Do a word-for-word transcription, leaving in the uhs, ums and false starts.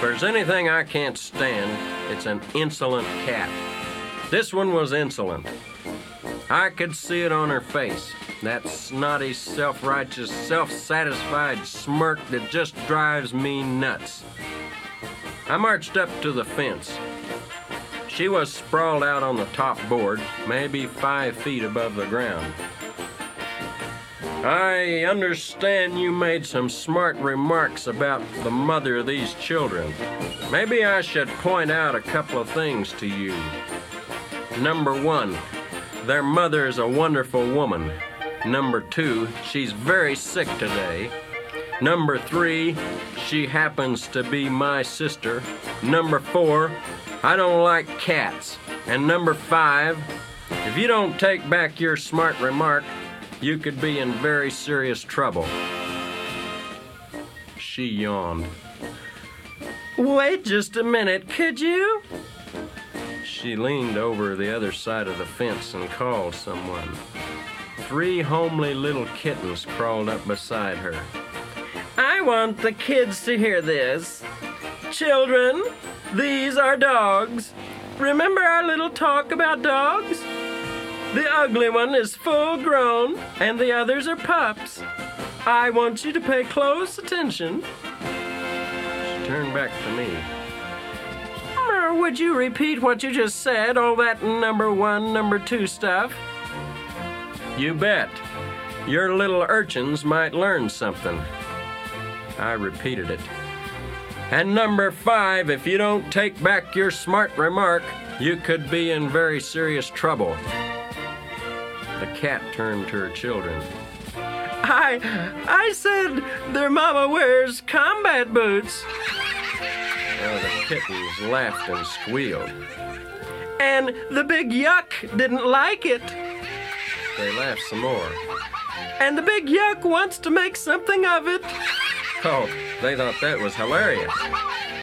there's anything I can't stand, it's an insolent cat. This one was insolent. I could see it on her face, that snotty, self-righteous, self-satisfied smirk that just drives me nuts. I marched up to the fence. She was sprawled out on the top board, maybe five feet above the ground. I understand you made some smart remarks about the mother of these children. Maybe I should point out a couple of things to you. Number one, their mother is a wonderful woman. Number two, she's very sick today. Number three, she happens to be my sister. Number four, I don't like cats. And number five, if you don't take back your smart remark, you could be in very serious trouble. She yawned. Wait just a minute, could you? She leaned over the other side of the fence and called someone. Three homely little kittens crawled up beside her. I want the kids to hear this. Children, these are dogs. Remember our little talk about dogs? The ugly one is full grown, and the others are pups. I want you to pay close attention. She turned back to me. Or would you repeat what you just said, all that number one, number two stuff? You bet. Your little urchins might learn something. I repeated it. And number five, if you don't take back your smart remark, you could be in very serious trouble. The cat turned to her children. I, I said their mama wears combat boots. Well, the kittens laughed and squealed. And the big yuck didn't like it. They laughed some more. And the big yuck wants to make something of it. Oh, they thought that was hilarious.